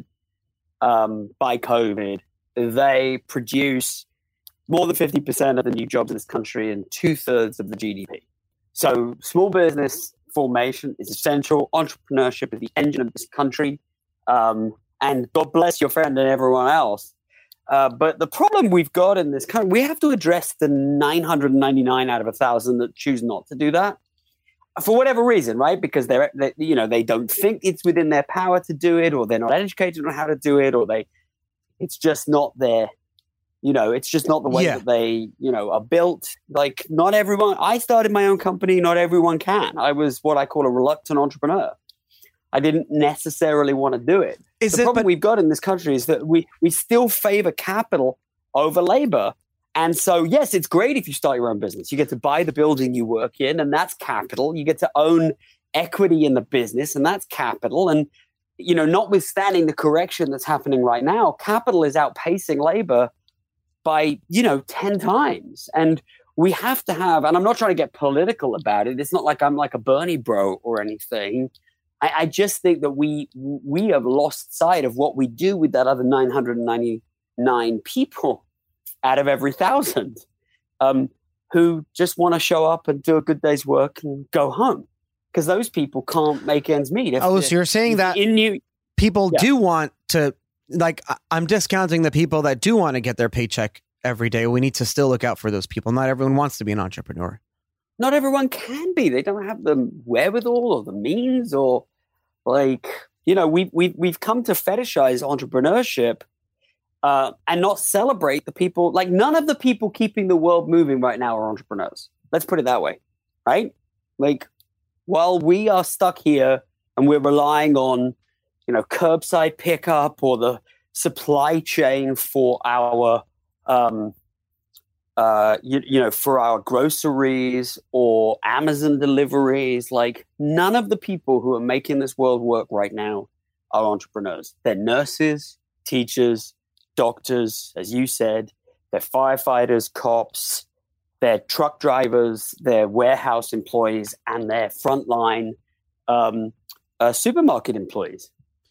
um, by COVID. They produce more than fifty percent of the new jobs in this country and two thirds of the G D P. So small business formation is essential. Entrepreneurship is the engine of this country. Um, and God bless your friend and everyone else. Uh, but the problem we've got in this country, we have to address the nine hundred ninety-nine out of a thousand that choose not to do that for whatever reason, right? Because they're, they, you know, they don't think it's within their power to do it, or they're not educated on how to do it, or they, it's just not their, you know, it's just not the way yeah. that they, you know, are built. Like not everyone, I started my own company. Not everyone can. I was what I call a reluctant entrepreneur. I didn't necessarily want to do it. Is the it, problem but- we've got in this country is that we, we still favor capital over labor. And so, yes, it's great if you start your own business. You get to buy the building you work in, and that's capital. You get to own equity in the business, and that's capital. And, you know, notwithstanding the correction that's happening right now, capital is outpacing labor by, you know, ten times. And we have to have, and I'm not trying to get political about it. It's not like I'm like a Bernie bro or anything. I, I just think that we we have lost sight of what we do with that other nine hundred ninety-nine people out of every thousand um, who just want to show up and do a good day's work and go home, because those people can't make ends meet. If
oh, so you're saying that
in New-
people yeah. do want to, like, I'm discounting the people that do want to get their paycheck every day. We need to still look out for those people. Not everyone wants to be an entrepreneur.
Not everyone can be. They don't have the wherewithal or the means, or like, you know, we, we, we've come to fetishize entrepreneurship uh, and not celebrate the people. Like none of the people keeping the world moving right now are entrepreneurs. Let's put it that way, right? Like while we are stuck here and we're relying on, you know, curbside pickup or the supply chain for our, um, uh, you, you know, for our groceries or Amazon deliveries. Like, none of the people who are making this world work right now are entrepreneurs. They're nurses, teachers, doctors, as you said. They're firefighters, cops, they're truck drivers, they're warehouse employees, and they're frontline um, uh, supermarket employees.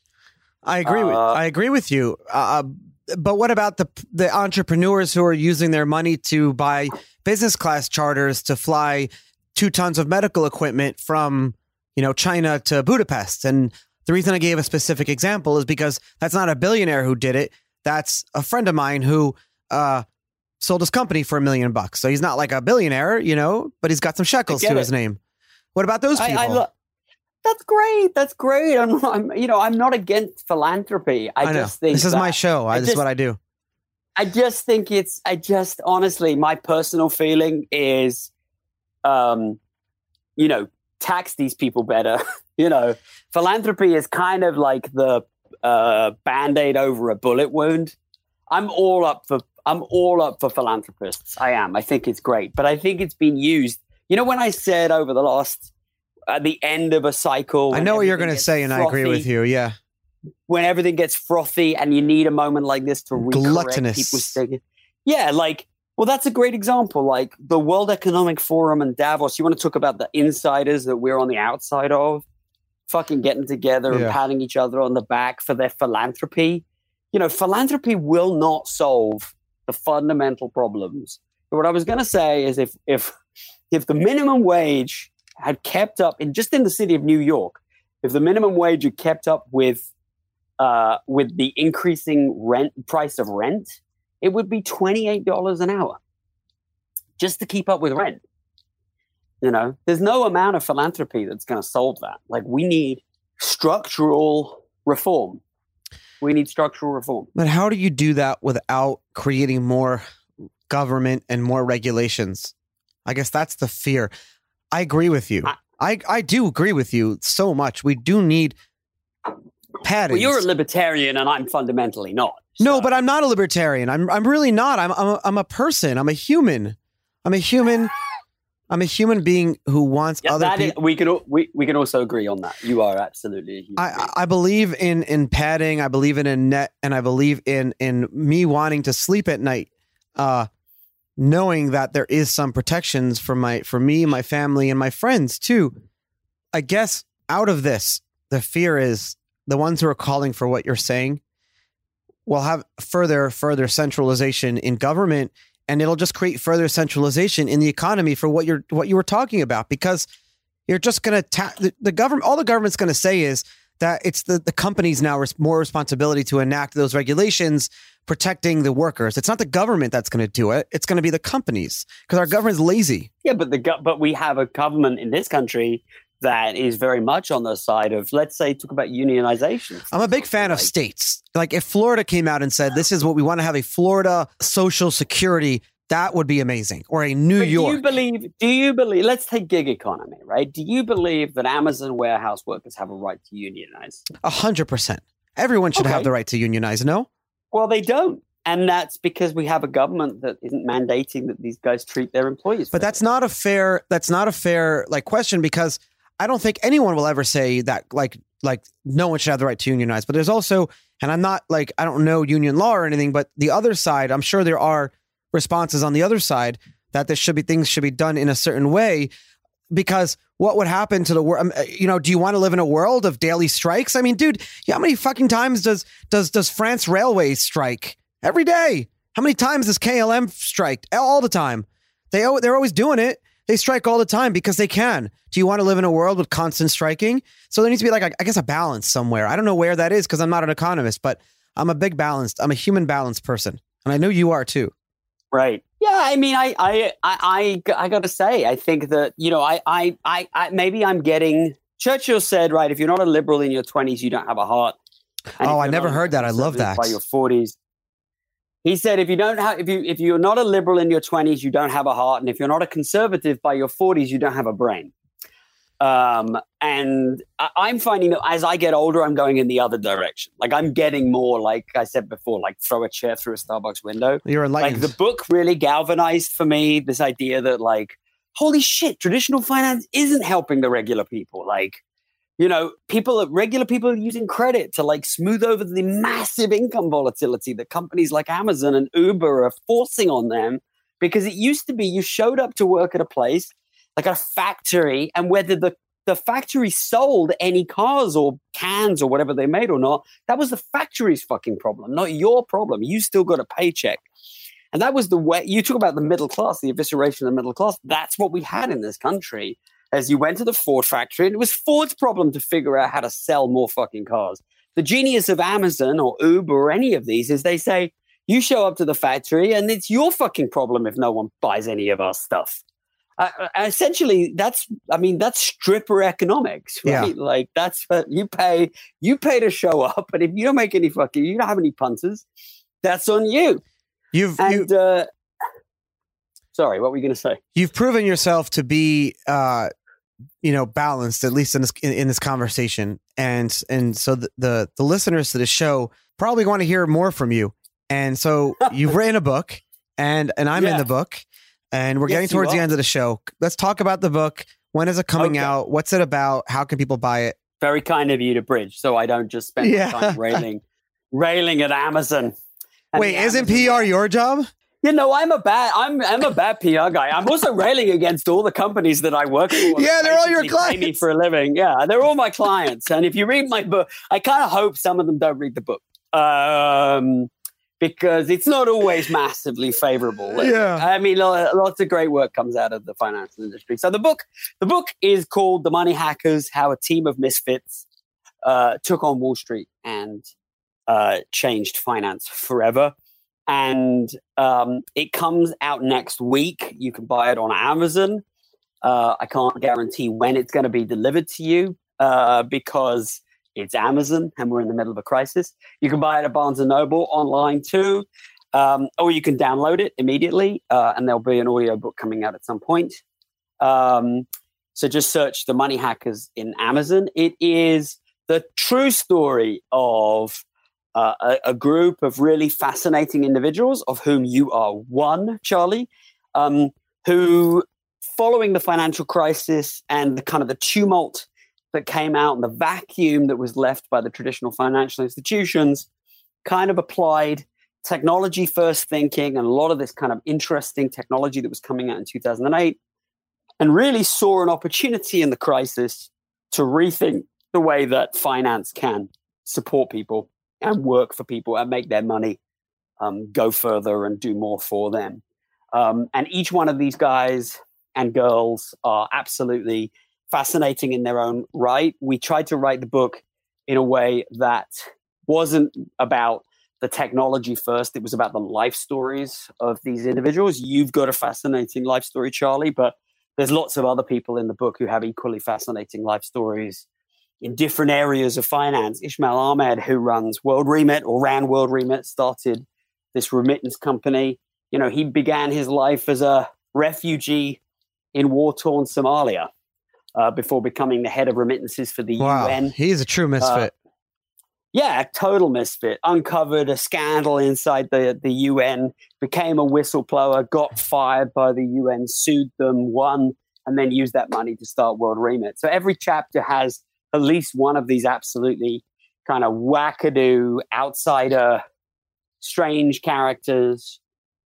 I agree with
Uh,
I agree with you. Uh, but what about the the entrepreneurs who are using their money to buy business class charters to fly two tons of medical equipment from, you know, China to Budapest? And the reason I gave a specific example is because that's not a billionaire who did it. That's a friend of mine who uh, sold his company for a million bucks. So he's not like a billionaire, you know, but he's got some shekels to
it.
his name. What about those
I,
people?
I lo- That's great. That's great. I'm, I'm, you know, I'm not against philanthropy. I,
I know.
just think
This is
that-
my show. I,
I
this
just,
is what I do.
I just think it's. I just honestly, my personal feeling is, um, you know, tax these people better. You know, philanthropy is kind of like the uh, Band-Aid over a bullet wound. I'm all up for. I'm all up for philanthropists. I am. I think it's great, but I think it's been used. You know, when I said over the last. At the end of a cycle.
I know what you're going to say, and
frothy,
I agree with you. Yeah.
When everything gets frothy and you need a moment like this to recorrect
Gluttonous.
people's thinking. Yeah, like, well, that's a great example. Like the World Economic Forum and Davos, you want to talk about the insiders that we're on the outside of, fucking getting together
Yeah.
and patting each other on the back for their philanthropy. You know, philanthropy will not solve the fundamental problems. But what I was going to say is if if if the minimum wage had kept up in just in the city of New York, if the minimum wage had kept up with uh, with the increasing rent price of rent, it would be twenty-eight dollars an hour just to keep up with rent. You know, there's no amount of philanthropy that's going to solve that. Like, we need structural reform. We need structural reform.
But how do you do that without creating more government and more regulations? I guess that's the fear. I agree with you. I, I, I do agree with you so much. We do need padding.
Well, you're a libertarian and I'm fundamentally not. So.
No, but I'm not a libertarian. I'm I'm really not. I'm I'm a, I'm a person. I'm a human. I'm a human. I'm a human being who wants
yeah,
other
people.
people.
We can we, we can also agree on that. You are absolutely a human
I,
being.
I believe in in padding. I believe in a net, and I believe in in me wanting to sleep at night. Uh knowing that there is some protections for my, for me, my family, and my friends too. I guess out of this, the fear is the ones who are calling for what you're saying will have further, further centralization in government, and it'll just create further centralization in the economy for what you're, what you were talking about, because you're just going to ta- the, the government, all the government's going to say is that it's the, the companies now res- more responsibility to enact those regulations protecting the workers. It's not the government that's going to do it. It's going to be the companies, because our government's lazy.
Yeah, but the go- but we have a government in this country that is very much on the side of, let's say, talk about unionization.
I'm a big fan of states. Like if Florida came out and said, this is what we want to have, a Florida social security, that would be amazing. Or a New
but
York.
Do you believe, do you believe, let's take gig economy, right? Do you believe that Amazon warehouse workers have a right to unionize?
A hundred percent. Everyone should
Okay.
have the right to unionize, no?
Well, they don't. And that's because we have a government that isn't mandating that these guys treat their employees.
But that's not a fair, that's not a fair like question, because I don't think anyone will ever say that like, like no one should have the right to unionize. But there's also, and I'm not like, I don't know union law or anything, but the other side, I'm sure there are responses on the other side that there should be things should be done in a certain way, because what would happen to the world? You know, do you want to live in a world of daily strikes? I mean, dude, how many fucking times does does does France Railways strike? Every day. How many times does K L M strike? All the time. They they're always doing it. They strike all the time because they can. Do you want to live in a world with constant striking? So there needs to be like, I guess, a balance somewhere. I don't know where that is because I'm not an economist, but I'm a big balanced. I'm a human balanced person, and I know you are too.
Right. Yeah. I mean, I, I, I, I, I got to say, I think that, you know, I, I, I, I, maybe I'm getting. Churchill said, right, if you're not a liberal in your twenties, you don't have a heart. And
Oh,
if
I
you're
never
not
heard that. I love
conservative
that.
By your forties. He said, if you don't have, if you, if you're not a liberal in your twenties, you don't have a heart. And if you're not a conservative by your forties, you don't have a brain. Um, and I, I'm finding that as I get older, I'm going in the other direction. Like I'm getting more, like I said before, like throw a chair through a Starbucks window.
You're enlightened.
Like the book really galvanized for me this idea that like, holy shit, traditional finance isn't helping the regular people. Like, you know, people, regular people are using credit to like smooth over the massive income volatility that companies like Amazon and Uber are forcing on them. Because it used to be you showed up to work at a place like a factory, and whether the, the factory sold any cars or cans or whatever they made or not, that was the factory's fucking problem, not your problem. You still got a paycheck. And that was the way you talk about the middle class, the evisceration of the middle class. That's what we had in this country. As you went to the Ford factory, and it was Ford's problem to figure out how to sell more fucking cars. The genius of Amazon or Uber or any of these is they say, you show up to the factory and it's your fucking problem if no one buys any of our stuff. Uh, essentially, that's, I mean, that's stripper economics, right?
Yeah.
Like that's what you pay, you pay to show up. And if you don't make any fucking, you don't have any punters, that's on you.
You've,
and,
you,
uh, sorry, what were you going to say?
You've proven yourself to be, uh, you know, balanced, at least in this, in, in this conversation. And, and so the, the, the listeners to the show probably want to hear more from you. And so you've written a book, and and I'm yeah. in the book, and we're yes, getting towards the end of the show. Let's talk about the book. When is it coming okay. out? What's it about? How can people buy it?
Very kind of you to bridge, so I don't just spend yeah. my time railing, railing at Amazon.
Wait, isn't Amazon P R way. Your job?
You know, I'm a bad, I'm, I'm a bad P R guy. I'm also railing against all the companies that I work for.
Yeah, they're all your clients.
Pay me for a living. Yeah, they're all my clients. And if you read my book, I kind of hope some of them don't read the book. Um. Because it's not always massively favorable.
Yeah,
I mean, lots of great work comes out of the financial industry. So the book, the book is called "The Money Hackers: How a Team of Misfits uh, Took on Wall Street and uh, Changed Finance Forever." And um, it comes out next week. You can buy it on Amazon. Uh, I can't guarantee when it's going to be delivered to you uh, because it's Amazon, and we're in the middle of a crisis. You can buy it at Barnes and Noble online too, um, or you can download it immediately, uh, and there'll be an audiobook coming out at some point. Um, so just search The Money Hackers in Amazon. It is the true story of uh, a, a group of really fascinating individuals, of whom you are one, Charlie, um, who, following the financial crisis and the kind of the tumult that came out and the vacuum that was left by the traditional financial institutions, kind of applied technology first thinking and a lot of this kind of interesting technology that was coming out in two thousand eight, and really saw an opportunity in the crisis to rethink the way that finance can support people and work for people and make their money um, go further and do more for them. Um, and each one of these guys and girls are absolutely fascinating in their own right. We tried to write the book in a way that wasn't about the technology first. It was about the life stories of these individuals. You've got a fascinating life story, Charlie, but there's lots of other people in the book who have equally fascinating life stories in different areas of finance. Ismail Ahmed, who runs World Remit or ran World Remit, started this remittance company. You know, he began his life as a refugee in war-torn Somalia. Uh, before becoming the head of remittances for the
wow,
U N.
He's a true misfit.
Uh, yeah, total misfit. Uncovered a scandal inside the, the U N, became a whistleblower, got fired by the U N, sued them, won, and then used that money to start World Remit. So every chapter has at least one of these absolutely kind of wackadoo, outsider, strange characters.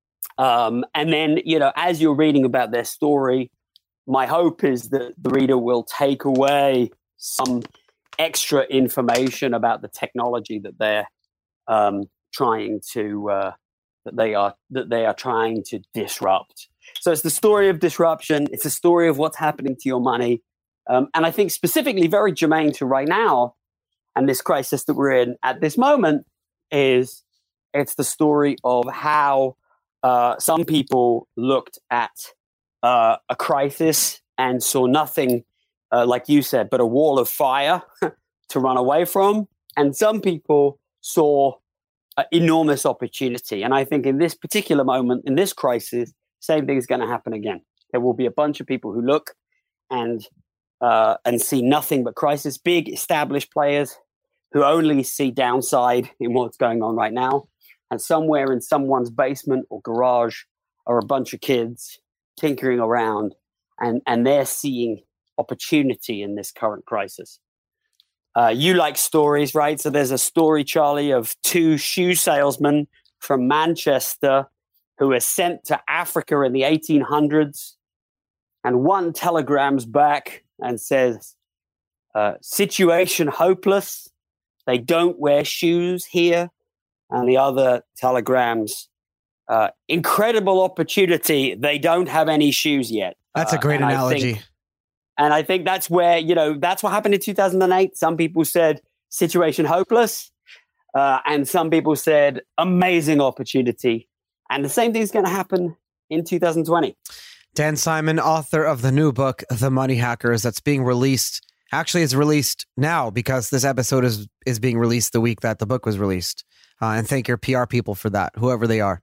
Um, and then, you know, as you're reading about their story, my hope is that the reader will take away some extra information about the technology that they're um, trying to uh, that they are that they are trying to disrupt. So it's the story of disruption. It's a story of what's happening to your money, um, and I think specifically very germane to right now and this crisis that we're in at this moment is it's the story of how uh, some people looked at Uh, a crisis and saw nothing, uh, like you said, but a wall of fire to run away from. And some people saw an enormous opportunity. And I think in this particular moment, in this crisis, same thing is going to happen again. There will be a bunch of people who look and uh, and see nothing but crisis. Big established players who only see downside in what's going on right now. And somewhere in someone's basement or garage are a bunch of kids tinkering around, and, and they're seeing opportunity in this current crisis. Uh, you like stories, right? So there's a story, Charlie, of two shoe salesmen from Manchester who were sent to Africa in the eighteen hundreds. And one telegrams back and says, uh, situation hopeless. They don't wear shoes here. And the other telegrams, uh, incredible opportunity. They don't have any shoes yet.
That's a great uh, analogy.
I think, and I think that's where, you know, that's what happened in two thousand eight. Some people said situation hopeless. Uh, and some people said amazing opportunity. And the same thing is going to happen in two thousand twenty.
Dan Simon, author of the new book, The Money Hackers, that's being released. Actually, it's released now because this episode is, is being released the week that the book was released. Uh, and thank your P R people for that, whoever they are.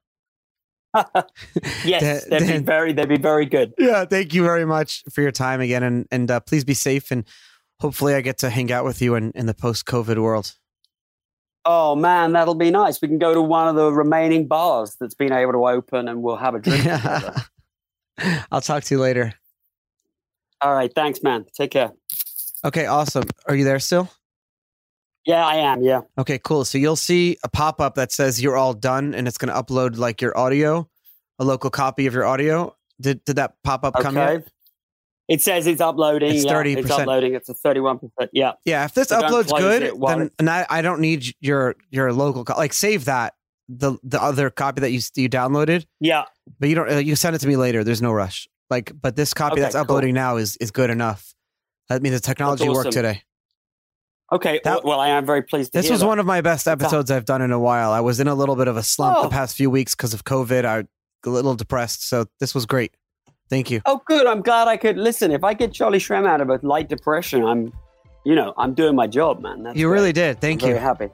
Yes, Dan, they'd, Dan, be very, they'd be very good.
Yeah, thank you very much for your time again. And, and uh, please be safe. And hopefully I get to hang out with you in, in the post-COVID world.
Oh, man, that'll be nice. We can go to one of the remaining bars that's been able to open and we'll have a drink together.
I'll talk to you later.
All right. Thanks, man. Take care.
Okay, awesome. Are you there still?
Yeah, I am. Yeah.
Okay, cool. So you'll see a pop-up that says you're all done and it's going to upload like your audio, a local copy of your audio. Did did that pop-up
okay.
come yet?
It says it's uploading.
It's
yeah,
thirty percent.
It's uploading. It's a thirty-one percent. Yeah.
Yeah. If this
so
uploads good, then
it,
and I, I don't need your your local co- like save that the the other copy that you you downloaded.
Yeah.
But you don't. Uh, you send it to me later. There's no rush. Like, but this copy okay, that's uploading cool. now is is good enough. That means the technology
awesome.
worked today.
Okay. That, well, I am very pleased to
This
hear
was
that.
one of my best episodes I've done in a while. I was in a little bit of a slump
oh.
the past few weeks because of COVID. I a little depressed. So this was great. Thank you.
Oh, good. I'm glad I could listen. If I get Charlie Shrem out of a light depression, I'm, you know, I'm doing my job, man. That's
you
great.
really did. Thank
I'm
you.
Very happy.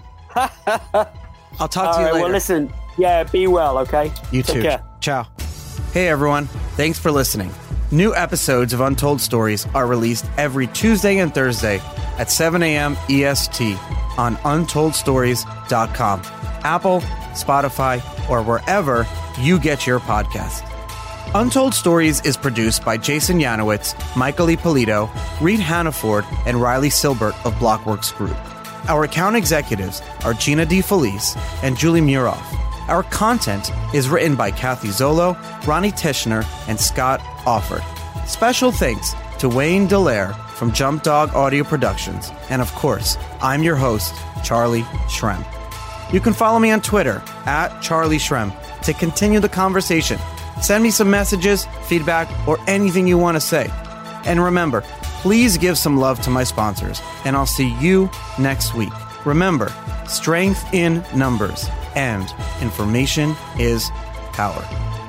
I'll talk
All
to you
right,
later.
Well, listen. Yeah, be well, okay?
You
Take
too.
Care.
Ciao. Hey, everyone. Thanks for listening. New episodes of Untold Stories are released every Tuesday and Thursday at seven a.m. E S T on untold stories dot com, Apple, Spotify, or wherever you get your podcast. Untold Stories is produced by Jason Yanowitz, Michael Ippolito, Reed Hannaford, and Riley Silbert of Blockworks Group. Our account executives are Gina DeFelice and Julie Muroff. Our content is written by Kathy Zolo, Ronnie Tishner, and Scott Offord. Special thanks to Wayne Dallaire from Jump Dog Audio Productions. And of course, I'm your host, Charlie Shrem. You can follow me on Twitter, at Charlie Shrem, to continue the conversation. Send me some messages, feedback, or anything you want to say. And remember, please give some love to my sponsors, and I'll see you next week. Remember, strength in numbers, and information is power.